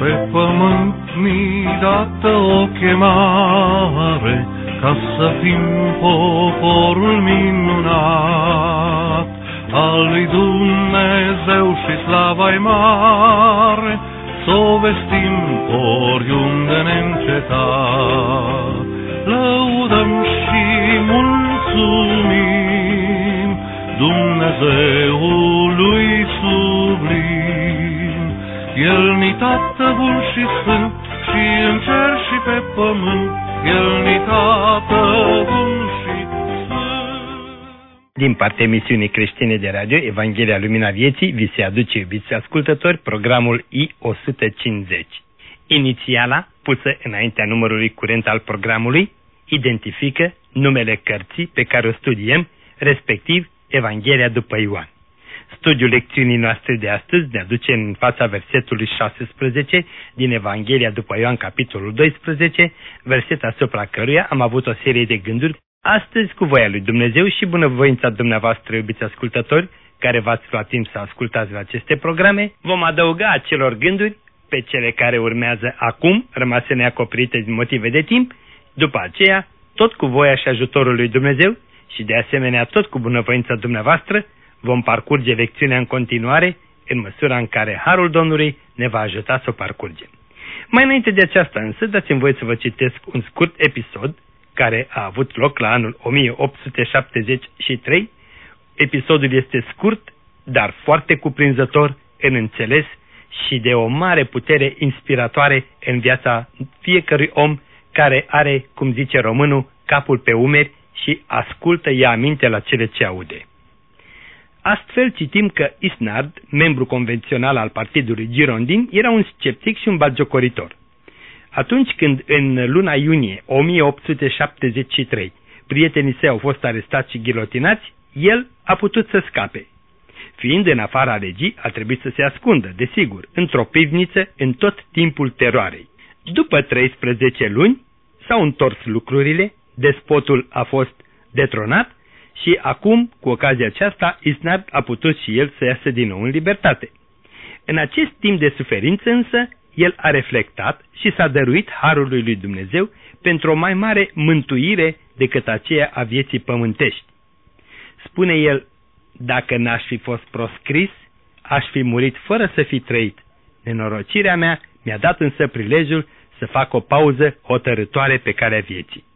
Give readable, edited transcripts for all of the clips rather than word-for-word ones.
Pe pământ mi-i dată o chemare, ca să fim poporul minunat al lui Dumnezeu și slava-i mare, s-o vestim oriunde neîncetat. Lăudăm și mulțumim Dumnezeului sublim. El-ni Tată bun și sfânt, și în cer și pe pământ, El-ni Tată bun și sfânt. Din partea emisiunii creștine de radio Evanghelia Lumina Vieții, vi se aduce, iubiți ascultători, programul I-150. Inițiala, pusă înaintea numărului curent al programului, identifică numele cărții pe care o studiem, respectiv Evanghelia după Ioan. Studiul lecțiunii noastre de astăzi ne aduce în fața versetului 16 din Evanghelia după Ioan, capitolul 12, verset asupra căruia am avut o serie de gânduri. Astăzi, cu voia lui Dumnezeu și bunăvoința dumneavoastră, iubiți ascultători, care v-ați luat timp să ascultați la aceste programe, vom adăuga acelor gânduri pe cele care urmează acum, rămase neacoperite din motive de timp. După aceea, tot cu voia și ajutorul lui Dumnezeu și de asemenea tot cu bunăvoința dumneavoastră, vom parcurge lecțiunea în continuare, în măsura în care Harul Domnului ne va ajuta să o parcurgem. Mai înainte de aceasta însă, dați-mi voie să vă citesc un scurt episod care a avut loc la anul 1873. Episodul este scurt, dar foarte cuprinzător în înțeles și de o mare putere inspiratoare în viața fiecărui om care are, cum zice românul, capul pe umeri și ascultă, ia aminte la cele ce aude. Astfel citim că Isnard, membru convențional al partidului Girondin, era un sceptic și un batjocoritor. Atunci când în luna iunie 1873 prietenii săi au fost arestați și ghilotinați, el a putut să scape. Fiind în afara legii, a trebuit să se ascundă, desigur, într-o pivniță în tot timpul teroarei. După 13 luni s-au întors lucrurile, despotul a fost detronat și acum, cu ocazia aceasta, Isnard a putut și el să iasă din nou în libertate. În acest timp de suferință însă, el a reflectat și s-a dăruit harului lui Dumnezeu pentru o mai mare mântuire decât aceea a vieții pământești. Spune el, dacă n-aș fi fost proscris, aș fi murit fără să fi trăit. Nenorocirea mea mi-a dat însă prilejul să fac o pauză hotărâtoare pe calea vieții.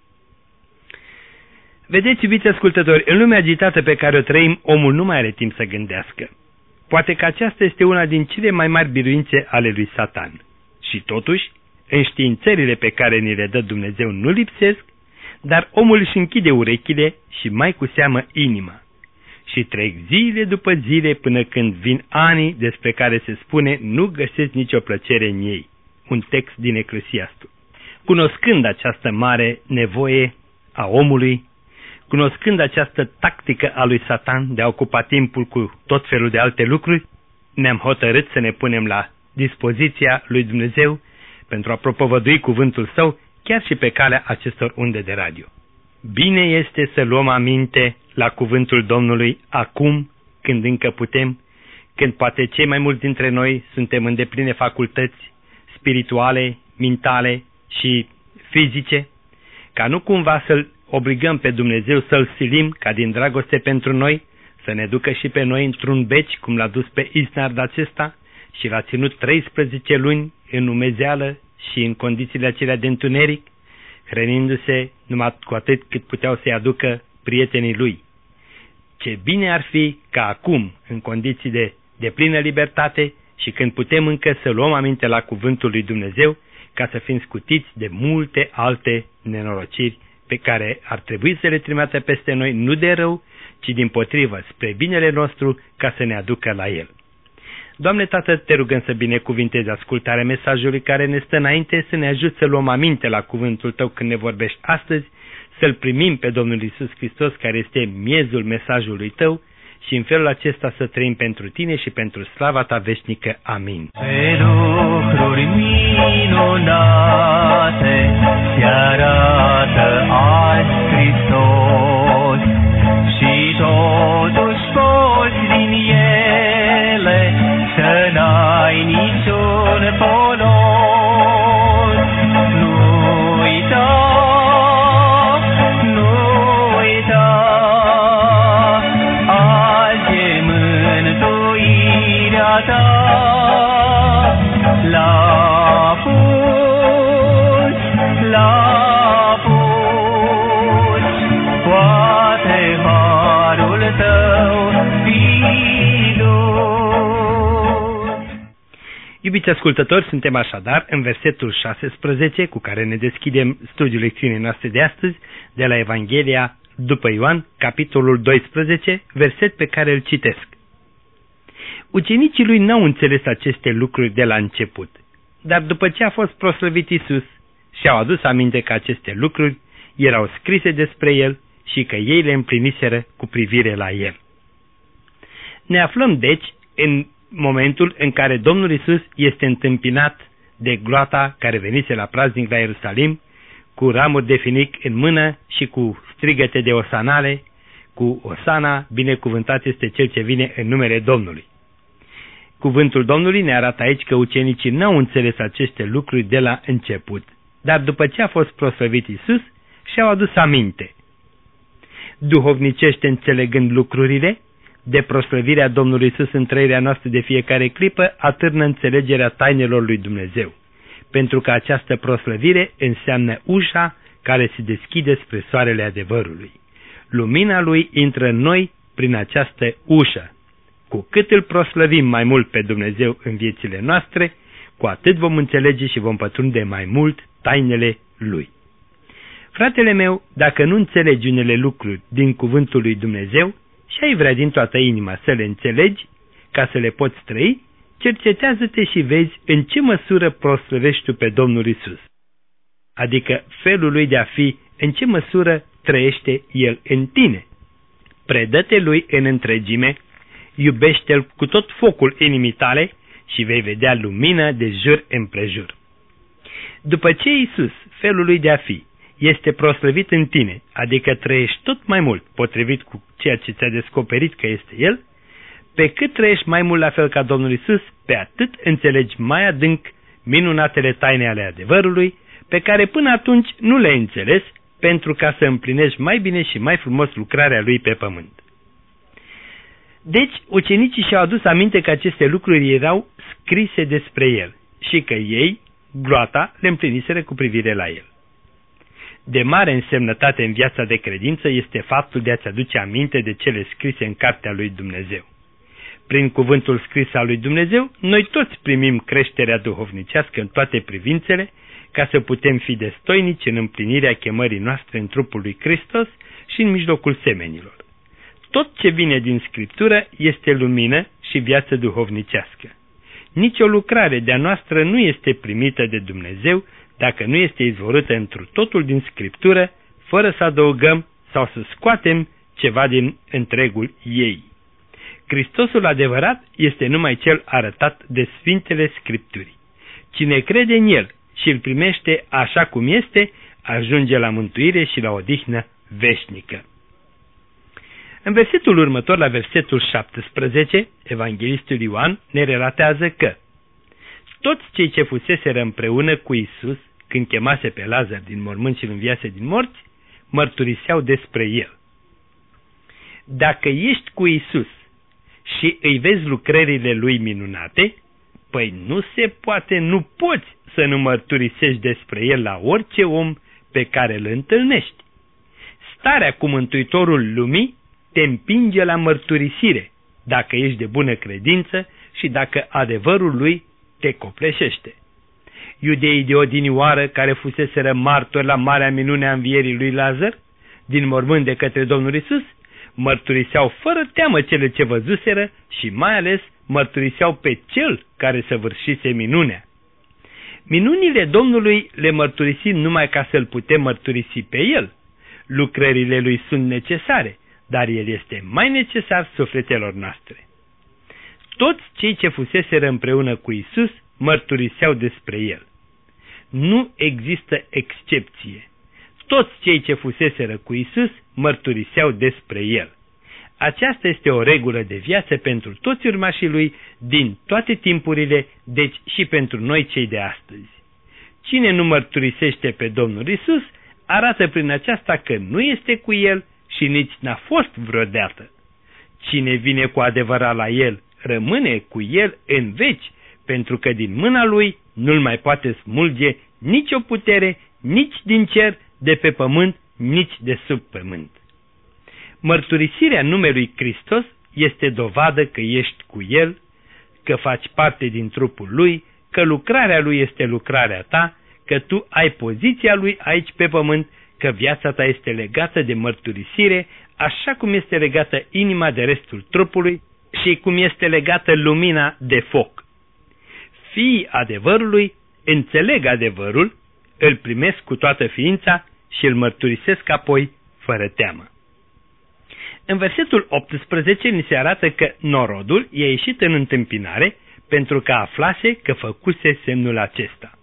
Vedeți, iubiți ascultători, în lumea agitată pe care o trăim, omul nu mai are timp să gândească. Poate că aceasta este una din cele mai mari biruințe ale lui Satan. Și totuși, înștiințările pe care ni le dă Dumnezeu nu lipsesc, dar omul își închide urechile și mai cu seamă inima. Și trec zile după zile până când vin anii despre care se spune nu găsesc nicio plăcere în ei. Un text din Eclesiastul. Cunoscând această mare nevoie a omului, cunoscând această tactică a lui Satan de a ocupa timpul cu tot felul de alte lucruri, ne-am hotărât să ne punem la dispoziția lui Dumnezeu pentru a propovădui cuvântul Său chiar și pe calea acestor unde de radio. Bine este să luăm aminte la cuvântul Domnului acum, când încă putem, când poate cei mai mulți dintre noi suntem în depline facultăți spirituale, mentale și fizice, ca nu cumva să-L obligăm pe Dumnezeu să-L silim ca din dragoste pentru noi, să ne ducă și pe noi într-un beci, cum l-a dus pe Isnard acesta, și l-a ținut 13 luni în umezeală și în condițiile acelea de întuneric, hrănindu-se numai cu atât cât puteau să-i aducă prietenii lui. Ce bine ar fi ca acum, în condiții de plină libertate și când putem încă să luăm aminte la cuvântul lui Dumnezeu, ca să fim scutiți de multe alte nenorociri pe care ar trebui să le trimită peste noi, nu de rău, ci dimpotrivă, spre binele nostru, ca să ne aducă la El. Doamne Tată, te rugăm să binecuvintezi ascultarea mesajului care ne stă înainte, să ne ajut să luăm aminte la cuvântul Tău când ne vorbești astăzi, să-L primim pe Domnul Iisus Hristos, care este miezul mesajului Tău, și în felul acesta să trăim pentru Tine și pentru slava Ta veșnică. Amin. Pe lucruri minunate se arată azi Hristos și totuși poți din ele să n-ai niciun folos. ta l-a pus, poate harul tău filos. Iubiți ascultători, suntem așadar în versetul 16 cu care ne deschidem studiul lecțiunii noastre de astăzi de la Evanghelia după Ioan, capitolul 12, verset pe care îl citesc. Ucenicii lui n-au înțeles aceste lucruri de la început, dar după ce a fost proslăvit Iisus, și-au adus aminte că aceste lucruri erau scrise despre El și că ei le împliniseră cu privire la El. Ne aflăm, deci, în momentul în care Domnul Iisus este întâmpinat de gloata care venise la praznic la Ierusalim, cu ramuri de finic în mână și cu strigăte de osanale, cu osana, binecuvântat este cel ce vine în numele Domnului. Cuvântul Domnului ne arată aici că ucenicii n-au înțeles aceste lucruri de la început, dar după ce a fost proslăvit Iisus, și-au adus aminte. Duhovnicește înțelegând lucrurile, de proslăvirea Domnului Iisus în trăirea noastră de fiecare clipă atârnă înțelegerea tainelor lui Dumnezeu, pentru că această proslăvire înseamnă ușa care se deschide spre soarele adevărului. Lumina Lui intră în noi prin această ușă. Cu cât îl proslăvim mai mult pe Dumnezeu în viețile noastre, cu atât vom înțelege și vom pătrunde mai mult tainele Lui. Fratele meu, dacă nu înțelegi unele lucruri din cuvântul lui Dumnezeu și ai vrea din toată inima să le înțelegi, ca să le poți trăi, cercetează-te și vezi în ce măsură proslăvești tu pe Domnul Iisus. Adică felul Lui de a fi, în ce măsură trăiește El în tine. Predă-te Lui în întregime, iubește-L cu tot focul inimii tale și vei vedea lumină de jur împrejur. După ce Iisus, felul Lui de a fi, este proslăvit în tine, adică trăiești tot mai mult potrivit cu ceea ce ți-a descoperit că este El, pe cât trăiești mai mult la fel ca Domnul Iisus, pe atât înțelegi mai adânc minunatele taine ale adevărului, pe care până atunci nu le-ai înțeles, pentru ca să împlinești mai bine și mai frumos lucrarea Lui pe pământ. Deci, ucenicii și-au adus aminte că aceste lucruri erau scrise despre El și că ei, gloata, le împliniseră cu privire la El. De mare însemnătate în viața de credință este faptul de a-ți aduce aminte de cele scrise în cartea lui Dumnezeu. Prin cuvântul scris al lui Dumnezeu, noi toți primim creșterea duhovnicească în toate privințele, ca să putem fi destoinici în împlinirea chemării noastre în trupul lui Hristos și în mijlocul semenilor. Tot ce vine din Scriptură este lumină și viață duhovnicească. Nici o lucrare de-a noastră nu este primită de Dumnezeu dacă nu este izvorâtă întru totul din Scriptură, fără să adăugăm sau să scoatem ceva din întregul ei. Hristosul adevărat este numai cel arătat de Sfintele Scripturii. Cine crede în El și îl primește așa cum este, ajunge la mântuire și la odihnă veșnică. În versetul următor, la versetul 17, evanghelistul Ioan ne relatează că toți cei ce fuseseră împreună cu Iisus când chemase pe Lazar din mormânt și îl înviase din morți, mărturiseau despre El. Dacă ești cu Iisus și îi vezi lucrările Lui minunate, păi nu se poate, nu poți să nu mărturisești despre El la orice om pe care îl întâlnești. Starea cu Mântuitorul lumii te împinge la mărturisire, dacă ești de bună credință și dacă adevărul Lui te copleșește. Iudeii de odinioară care fuseseră martori la marea minune a învierii lui Lazar, din mormânt de către Domnul Iisus, mărturiseau fără teamă cele ce văzuseră și mai ales mărturiseau pe Cel care săvârșise minunea. Minunile Domnului le mărturisim numai ca să-L putem mărturisi pe El. Lucrările Lui sunt necesare, dar El este mai necesar sufletelor noastre. Toți cei ce fuseseră împreună cu Iisus mărturiseau despre El. Nu există excepție. Toți cei ce fuseseră cu Iisus mărturiseau despre El. Aceasta este o regulă de viață pentru toți urmașii Lui din toate timpurile, deci și pentru noi cei de astăzi. Cine nu mărturisește pe Domnul Iisus, arată prin aceasta că nu este cu El și nici n-a fost vreodată. Cine vine cu adevărat la El rămâne cu el în veci, pentru că din mâna lui nu-l mai poate smulge nicio putere, nici din cer, de pe pământ, nici de sub pământ. Mărturisirea numelui Hristos este dovadă că ești cu el, că faci parte din trupul lui, că lucrarea lui este lucrarea ta, că tu ai poziția lui aici pe pământ, că viața ta este legată de mărturisire, așa cum este legată inima de restul trupului și cum este legată lumina de foc. Fiii adevărului înțeleg adevărul, îl primesc cu toată ființa și îl mărturisesc apoi fără teamă. În versetul 18 ni se arată că norodul i-a ieșit în întâmpinare pentru că aflase că făcuse semnul acesta.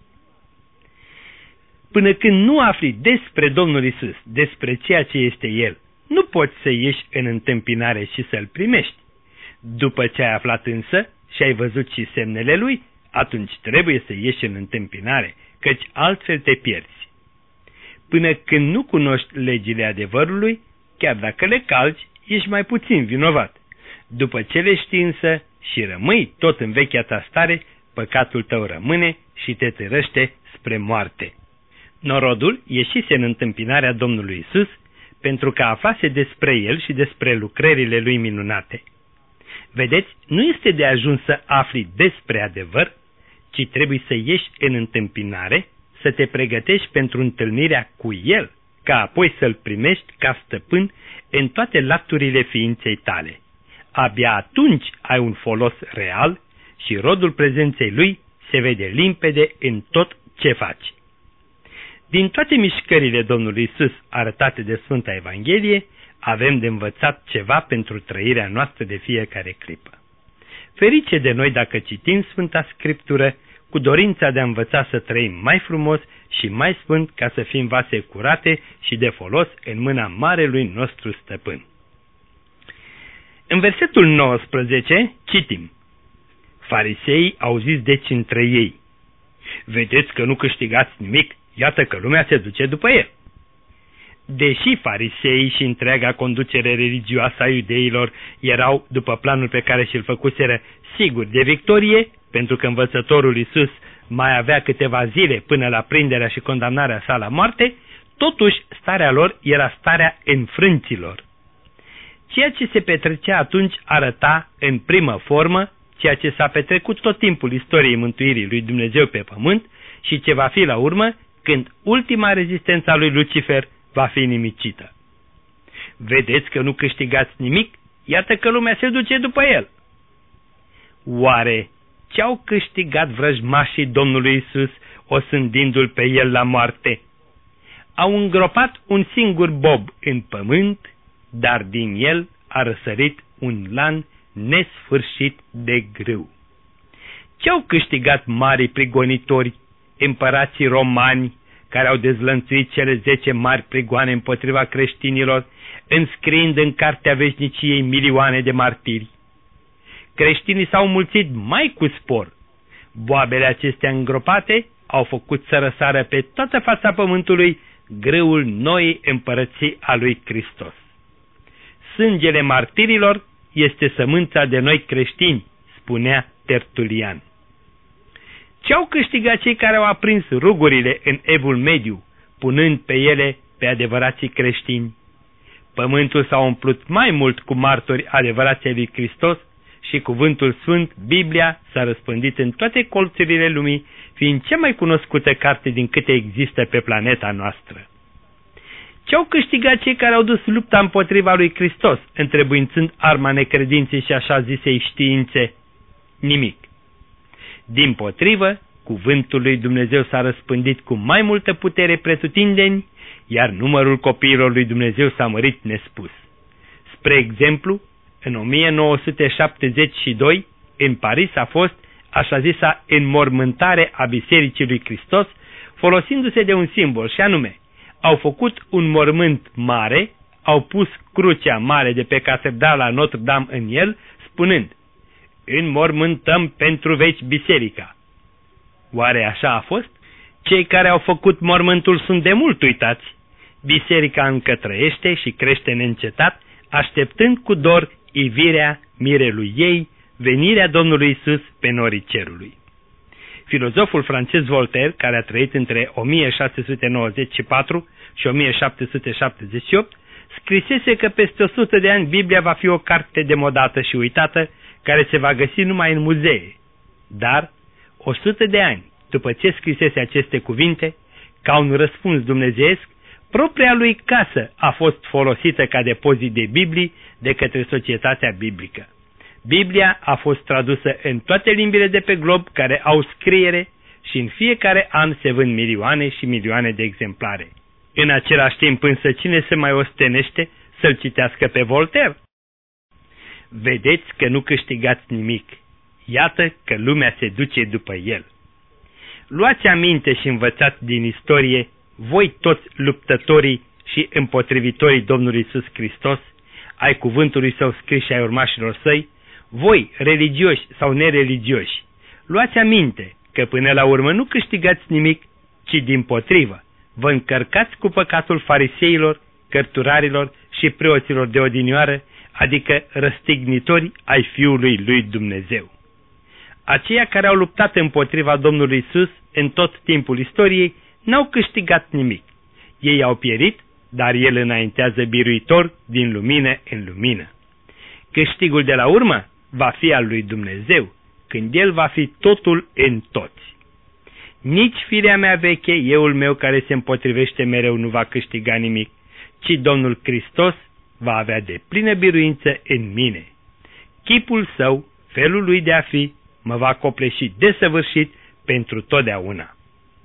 Până când nu afli despre Domnul Iisus, despre ceea ce este El, nu poți să ieși în întâmpinare și să-L primești. După ce ai aflat însă și ai văzut și semnele Lui, atunci trebuie să ieși în întâmpinare, căci altfel te pierzi. Până când nu cunoști legile adevărului, chiar dacă le calci, ești mai puțin vinovat. După ce le știi însă și rămâi tot în vechea ta stare, păcatul tău rămâne și te târăște spre moarte. Norodul ieșise în întâmpinarea Domnului Iisus pentru că aflase despre El și despre lucrările Lui minunate. Vedeți, nu este de ajuns să afli despre adevăr, ci trebuie să ieși în întâmpinare, să te pregătești pentru întâlnirea cu El, ca apoi să-L primești ca stăpân în toate laturile ființei tale. Abia atunci ai un folos real și rodul prezenței Lui se vede limpede în tot ce faci. Din toate mișcările Domnului Iisus arătate de Sfânta Evanghelie, avem de învățat ceva pentru trăirea noastră de fiecare clipă. Ferice de noi dacă citim Sfânta Scriptură cu dorința de a învăța să trăim mai frumos și mai sfânt ca să fim vase curate și de folos în mâna marelui nostru stăpân. În versetul 19 citim: Fariseii au zis deci între ei: vedeți că nu câștigați nimic, iată că lumea se duce după el. Deși fariseii și întreaga conducere religioasă a iudeilor erau, după planul pe care și-l făcuseră, siguri de victorie, pentru că învățătorul Iisus mai avea câteva zile până la prinderea și condamnarea sa la moarte, totuși starea lor era starea înfrânților. Ceea ce se petrecea atunci arăta în primă formă ceea ce s-a petrecut tot timpul istoriei mântuirii lui Dumnezeu pe pământ și ce va fi la urmă când ultima rezistență a lui Lucifer va fi nimicită. Vedeți că nu câștigați nimic? Iată că lumea se duce după el. Oare ce-au câștigat vrăjmașii Domnului Iisus osândindu-l pe el la moarte? Au îngropat un singur bob în pământ, dar din el a răsărit un lan nesfârșit de grâu. Ce-au câștigat marii prigonitori, împărații romani, care au dezlănțuit cele 10 mari prigoane împotriva creștinilor, înscriind în cartea veșniciei milioane de martiri? Creștinii s-au mulțit mai cu spor. Boabele acestea îngropate au făcut să răsară pe toată fața pământului grâul noii împărății a lui Hristos. Sângele martirilor este sămânța de noi creștini, spunea Tertulian. Ce-au câștigat cei care au aprins rugurile în Evul Mediu, punând pe ele pe adevărații creștini? Pământul s-a umplut mai mult cu martori adevărații lui Hristos și cuvântul sfânt, Biblia, s-a răspândit în toate colțurile lumii, fiind cea mai cunoscută carte din câte există pe planeta noastră. Ce-au câștigat cei care au dus lupta împotriva lui Hristos, întrebuințând arma necredinței și așa zisei științe? Nimic. Dimpotrivă, cuvântul lui Dumnezeu s-a răspândit cu mai multă putere pretutindeni, iar numărul copiilor lui Dumnezeu s-a mărit nespus. Spre exemplu, în 1972, în Paris a fost așa zisa înmormântare a Bisericii lui Hristos, folosindu-se de un simbol, și anume, au făcut un mormânt mare, au pus crucea mare de pe catedrala Notre-Dame în el, spunând: înmormântăm pentru veci biserica. Oare așa a fost? Cei care au făcut mormântul sunt de mult uitați. Biserica încă trăiește și crește neîncetat, așteptând cu dor ivirea mirelui ei, venirea Domnului Isus pe norii cerului. Filozoful francez Voltaire, care a trăit între 1694 și 1778, scrisese că peste 100 de ani Biblia va fi o carte demodată și uitată, care se va găsi numai în muzee. Dar, 100 de ani după ce scrisese aceste cuvinte, ca un răspuns dumnezeiesc, propria lui casă a fost folosită ca depozit de Biblii de către societatea biblică. Biblia a fost tradusă în toate limbile de pe glob care au scriere și în fiecare an se vând milioane și milioane de exemplare. În același timp însă cine se mai ostenește să-l citească pe Voltaire? Vedeți că nu câștigați nimic. Iată că lumea se duce după el. Luați aminte și învățați din istorie, voi toți luptătorii și împotrivitorii Domnului Iisus Hristos, ai cuvântului său scris și ai urmașilor săi, voi, religioși sau nereligioși, luați aminte că până la urmă nu câștigați nimic, ci dimpotrivă, vă încărcați cu păcatul fariseilor, cărturarilor și preoților de odinioară, adică răstignitori ai Fiului lui Dumnezeu. Aceia care au luptat împotriva Domnului Iisus în tot timpul istoriei n-au câștigat nimic. Ei au pierit, dar El înaintează biruitor din lumină în lumină. Câștigul de la urmă va fi al lui Dumnezeu, când El va fi totul în toți. Nici firea mea veche, euul meu care se împotrivește mereu, nu va câștiga nimic, ci Domnul Hristos va avea de plină biruință în mine. Chipul său, felul lui de a fi, mă va copleși desăvârșit pentru totdeauna.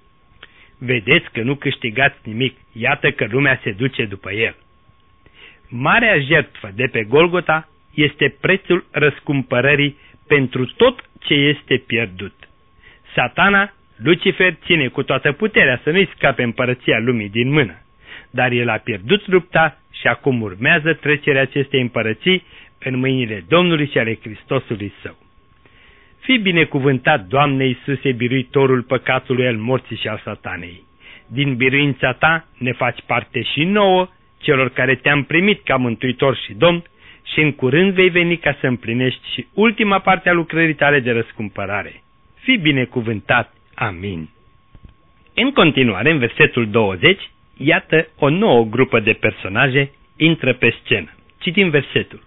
Vedeți că nu câștigați nimic, iată că lumea se duce după el. Marea jertfă de pe Golgota este prețul răscumpărării pentru tot ce este pierdut. Satana, Lucifer, ține cu toată puterea să nu-i scape împărăția lumii din mână, dar el a pierdut lupta și acum urmează trecerea acestei împărății în mâinile Domnului și ale Hristosului său. Fii binecuvântat, Doamne Iisuse, biruitorul păcatului, al morții și al satanei. Din biruința ta ne faci parte și nouă, celor care te-am primit ca mântuitor și Domn, și în curând vei veni ca să împlinești și ultima parte a lucrării tale de răscumpărare. Fii binecuvântat. Amin. În continuare, în versetul 20, iată o nouă grupă de personaje intră pe scenă. Citim versetul.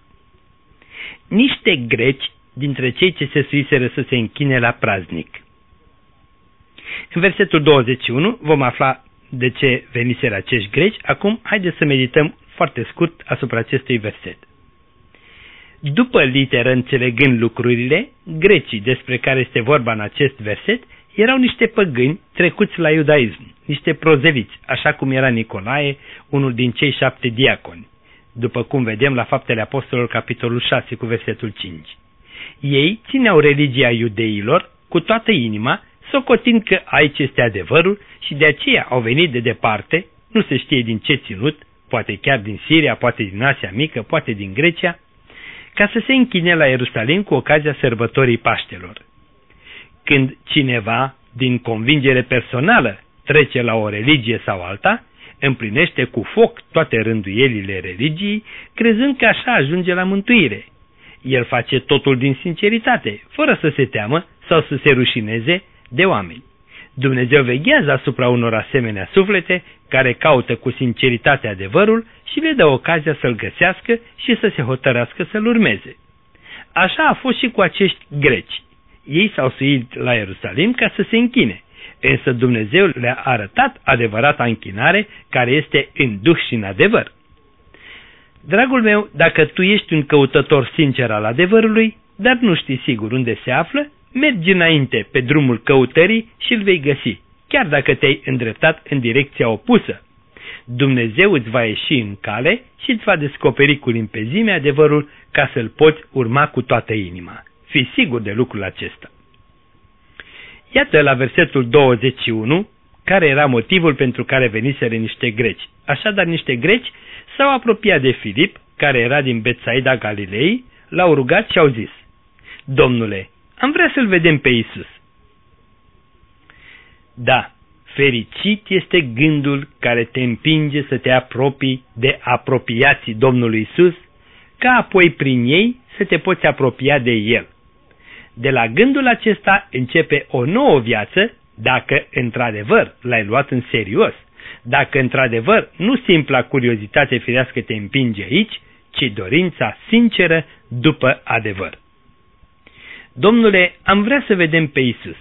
Niște greci dintre cei ce se suiseră să se închine la praznic. În versetul 21 vom afla de ce veniseră acești greci. Acum, haideți să medităm foarte scurt asupra acestui verset. După literă înțelegând lucrurile, grecii despre care este vorba în acest verset erau niște păgâni trecuți la iudaism, niște prozeliți, așa cum era Nicolae, unul din cei 7 diaconi, după cum vedem la Faptele Apostolilor, capitolul 6, cu versetul 5. Ei țineau religia iudeilor cu toată inima, socotind că aici este adevărul și de aceea au venit de departe, nu se știe din ce ținut, poate chiar din Siria, poate din Asia Mică, poate din Grecia, ca să se închine la Ierusalim cu ocazia sărbătorii Paștelor. Când cineva, din convingere personală, trece la o religie sau alta, împlinește cu foc toate rânduielile religiei, crezând că așa ajunge la mântuire. El face totul din sinceritate, fără să se teamă sau să se rușineze de oameni. Dumnezeu veghează asupra unor asemenea suflete care caută cu sinceritate adevărul și le dă ocazia să-l găsească și să se hotărască să-l urmeze. Așa a fost și cu acești greci. Ei s-au suit la Ierusalim ca să se închine, însă Dumnezeu le-a arătat adevărata închinare care este în duh și în adevăr. Dragul meu, dacă tu ești un căutător sincer al adevărului, dar nu știi sigur unde se află, mergi înainte pe drumul căutării și îl vei găsi, chiar dacă te-ai îndreptat în direcția opusă. Dumnezeu îți va ieși în cale și îți va descoperi cu limpezime adevărul ca să-l poți urma cu toată inima. Fii sigur de lucrul acesta. Iată la versetul 21 care era motivul pentru care veniseră niște greci. Așadar, niște greci s-au apropiat de Filip, care era din Betsaida Galilei, l-au rugat și au zis: Domnule, am vrea să-l vedem pe Iisus. Da, fericit este gândul care te împinge să te apropii de apropiații Domnului Iisus, ca apoi prin ei să te poți apropia de El. De la gândul acesta începe o nouă viață, dacă într-adevăr l-ai luat în serios, dacă într-adevăr nu simpla curiozitate firească te împinge aici, ci dorința sinceră după adevăr. Domnule, am vrea să vedem pe Iisus.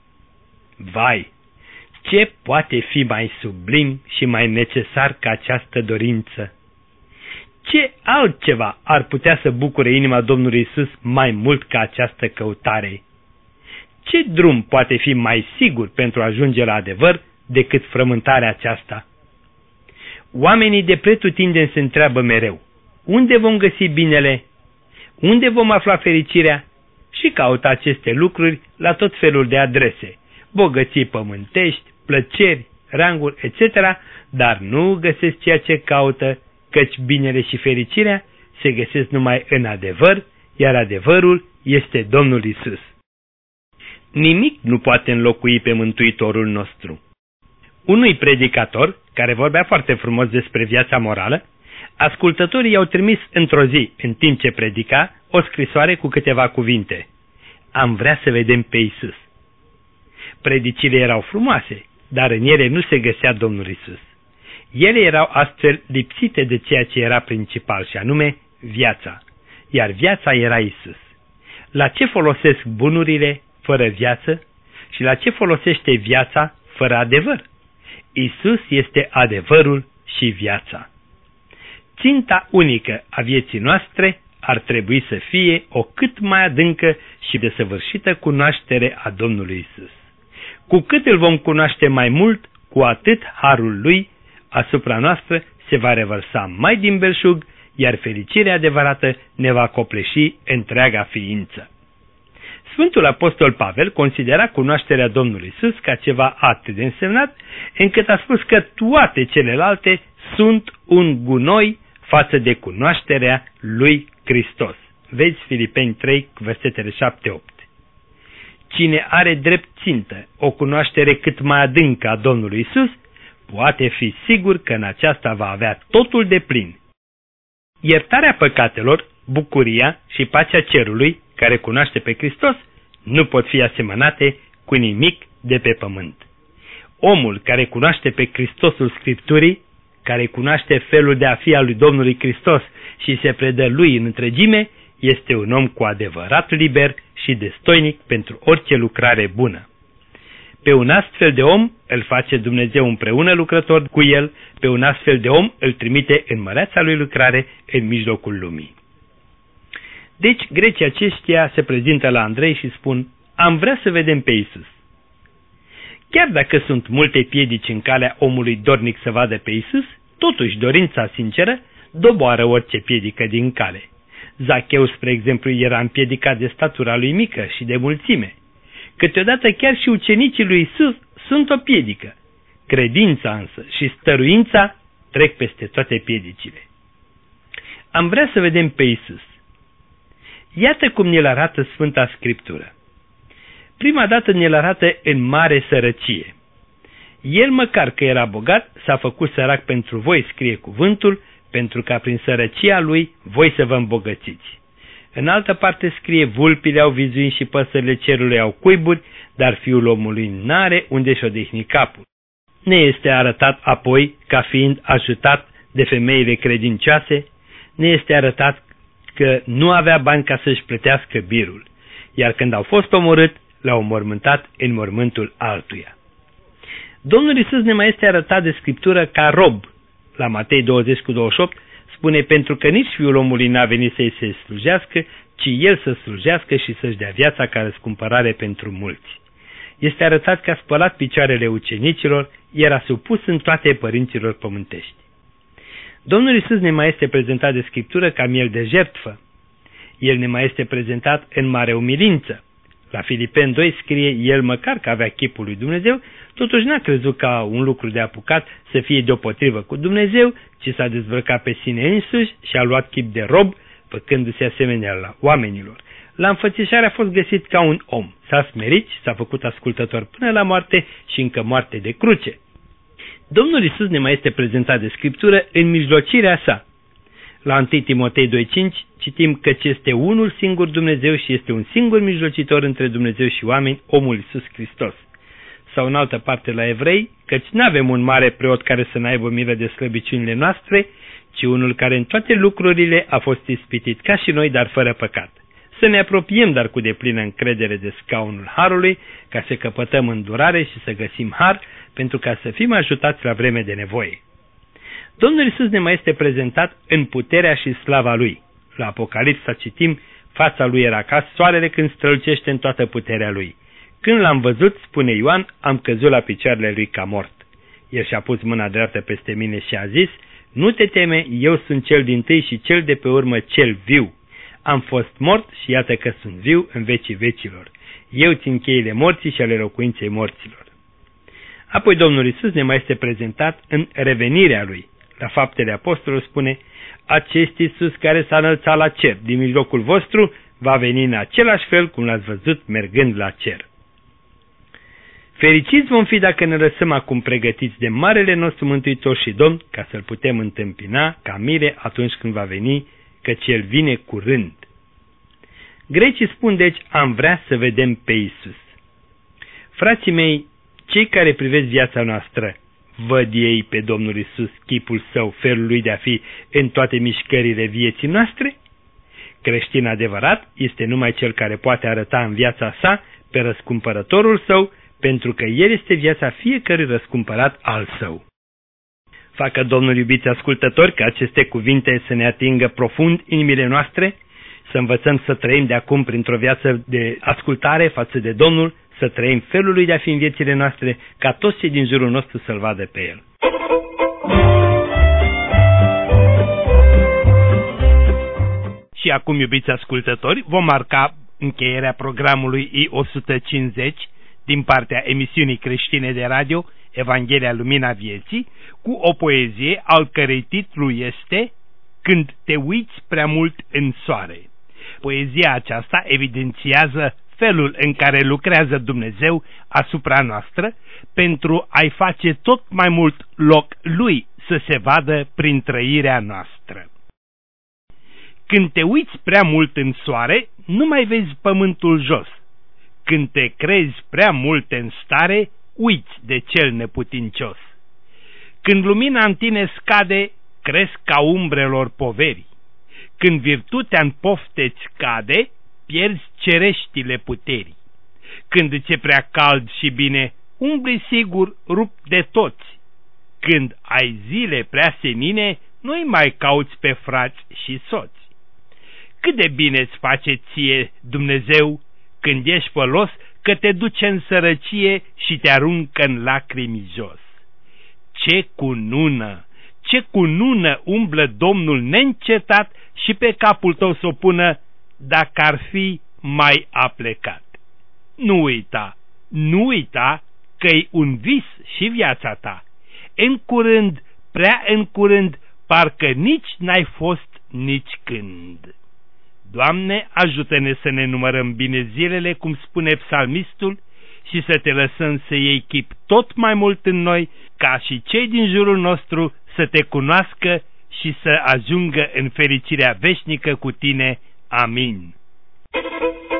Vai, ce poate fi mai sublim și mai necesar ca această dorință? Ce altceva ar putea să bucure inima Domnului Iisus mai mult ca această căutare? Ce drum poate fi mai sigur pentru a ajunge la adevăr decât frământarea aceasta? Oamenii de pretutindeni se întreabă mereu, unde vom găsi binele? Unde vom afla fericirea? Și caută aceste lucruri la tot felul de adrese, bogății pământești, plăceri, ranguri, etc., dar nu găsesc ceea ce caută, căci binele și fericirea se găsesc numai în adevăr, iar adevărul este Domnul Iisus. Nimic nu poate înlocui pe Mântuitorul nostru. Unui predicator, care vorbea foarte frumos despre viața morală, ascultătorii i-au trimis într-o zi, în timp ce predica, o scrisoare cu câteva cuvinte. Am vrea să vedem pe Iisus. Predicile erau frumoase, dar în ele nu se găsea Domnul Iisus. Ele erau astfel lipsite de ceea ce era principal, și anume viața. Iar viața era Iisus. La ce folosesc bunurile fără viață și la ce folosește viața fără adevăr? Iisus este adevărul și viața. Ținta unică a vieții noastre ar trebui să fie o cât mai adâncă și desăvârșită cunoaștere a Domnului Iisus. Cu cât îl vom cunoaște mai mult, cu atât harul lui asupra noastră se va revărsa mai din belșug, iar fericirea adevărată ne va copleși întreaga ființă. Sfântul Apostol Pavel considera cunoașterea Domnului Iisus ca ceva atât de însemnat, încât a spus că toate celelalte sunt un gunoi față de cunoașterea lui Hristos. Vezi Filipeni 3, versetele 7-8. Cine are drept țintă o cunoaștere cât mai adâncă a Domnului Iisus, poate fi sigur că în aceasta va avea totul de plin. Iertarea păcatelor, bucuria și pacea cerului, care cunoaște pe Hristos, nu pot fi asemănate cu nimic de pe pământ. Omul care cunoaște pe Hristosul Scripturii, care cunoaște felul de a fi al lui Domnului Hristos și se predă lui în întregime, este un om cu adevărat liber și destoinic pentru orice lucrare bună. Pe un astfel de om îl face Dumnezeu împreună lucrător cu el, pe un astfel de om îl trimite în măreața lui lucrare în mijlocul lumii. Deci grecii aceștia se prezintă la Andrei și spun, am vrea să vedem pe Iisus. Chiar dacă sunt multe piedici în calea omului dornic să vadă pe Iisus, totuși dorința sinceră doboară orice piedică din cale. Zacheu, spre exemplu, era împiedicat de statura lui mică și de mulțime. Câteodată chiar și ucenicii lui Iisus sunt o piedică. Credința însă și stăruința trec peste toate piedicile. Am vrea să vedem pe Iisus. Iată cum ne-l arată Sfânta Scriptură. Prima dată ne-l arată în mare sărăcie. El, măcar că era bogat, s-a făcut sărac pentru voi, scrie cuvântul, pentru ca prin sărăcia lui voi să vă îmbogățiți. În altă parte scrie, vulpile au vizuini și păsările cerului au cuiburi, dar fiul omului n-are unde-și odihni capul. Ne este arătat apoi ca fiind ajutat de femeile credincioase, ne este arătat că nu avea bani ca să-și plătească birul, iar când au fost omorât, l-au mormântat în mormântul altuia. Domnul Iisus ne mai este arătat de Scriptură ca rob. La Matei 20:28 spune, pentru că nici Fiul omului n-a venit să-i se slujească, ci El să slujească și să-și dea viața ca răscumpărare pentru mulți. Este arătat că a spălat picioarele ucenicilor, era supus în toate părinților pământești. Domnul Iisus ne mai este prezentat de Scriptură ca miel de jertfă. El ne mai este prezentat în mare umilință. La Filipeni 2 scrie, el măcar că avea chipul lui Dumnezeu, totuși n-a crezut ca un lucru de apucat să fie deopotrivă cu Dumnezeu, ci s-a dezbrăcat pe sine însuși și a luat chip de rob, făcându-se asemenea la oamenilor. La înfățișare a fost găsit ca un om, s-a smerit și s-a făcut ascultător până la moarte și încă moarte de cruce. Domnul Iisus ne mai este prezentat de Scriptură în mijlocirea sa. La 1 Timotei 2,5 citim căci este unul singur Dumnezeu și este un singur mijlocitor între Dumnezeu și oameni, omul Iisus Hristos. Sau în altă parte la Evrei, căci n-avem un mare preot care să n-aibă milă de slăbiciunile noastre, ci unul care în toate lucrurile a fost ispitit ca și noi, dar fără păcat. Să ne apropiem, dar cu deplină încredere de scaunul Harului, ca să căpătăm îndurare și să găsim har, pentru ca să fim ajutați la vreme de nevoie. Domnul Iisus ne mai este prezentat în puterea și slava Lui. La Apocalipsa citim, fața Lui era ca soarele când strălucește în toată puterea Lui. Când l-am văzut, spune Ioan, am căzut la picioarele Lui ca mort. El și-a pus mâna dreaptă peste mine și a zis, nu te teme, eu sunt cel dintâi și cel de pe urmă, cel viu. Am fost mort și iată că sunt viu în vecii vecilor. Eu țin cheile morții și ale locuinței morților. Apoi Domnul Iisus ne mai este prezentat în revenirea Lui. La Faptele Apostolilor spune, acest Iisus care s-a înălțat la cer din mijlocul vostru va veni în același fel cum l-ați văzut mergând la cer. Fericiți vom fi dacă ne lăsăm acum pregătiți de Marele nostru Mântuitor și Domn, ca să-L putem întâmpina ca mire atunci când va veni, căci El vine curând. Grecii spun deci, am vrea să vedem pe Iisus. Frații mei, cei care privesc viața noastră, văd ei pe Domnul Iisus, chipul Său, felul Lui de a fi în toate mișcările vieții noastre? Creștin adevărat este numai cel care poate arăta în viața sa pe răscumpărătorul Său, pentru că El este viața fiecărui răscumpărat al Său. Facă Domnul, iubiți ascultători, ca aceste cuvinte să ne atingă profund inimile noastre, să învățăm să trăim de acum printr-o viață de ascultare față de Domnul, să trăim felul Lui de a fi în viețile noastre, ca toți cei din jurul nostru să-L vadă pe El. Și acum, iubiți ascultători, vom marca încheierea programului I-150 din partea emisiunii creștine de radio Evanghelia Lumina Vieții, cu o poezie al cărei titlu este Când te uiți prea mult în soare. Poezia aceasta evidențiază felul în care lucrează Dumnezeu asupra noastră pentru a-i face tot mai mult loc Lui să se vadă prin trăirea noastră. Când te uiți prea mult în soare, nu mai vezi pământul jos. Când te crezi prea mult în stare, uiți de cel neputincios. Când lumina în tine scade, crezi ca umbrelor poveri. Când virtutea în pofte-ți cade, pierzi cereștile puterii. Când ți-e prea cald și bine, umbli sigur rup de toți. Când ai zile prea senine, nu-i mai cauți pe frați și soți. Cât de bine îți face ție Dumnezeu când ești fălos, că te duce în sărăcie și te aruncă în lacrimi jos. Ce cunună umblă Domnul neîncetat și pe capul tău s-o pună dacă ar fi mai aplecat. Nu uita că-i un vis și viața ta. În curând, prea în curând, parcă nici n-ai fost nici când. Doamne, ajută-ne să ne numărăm bine zilele, cum spune psalmistul, și să te lăsăm să iei chip tot mai mult în noi, ca și cei din jurul nostru să te cunoască și să ajungă în fericirea veșnică cu tine. Amin.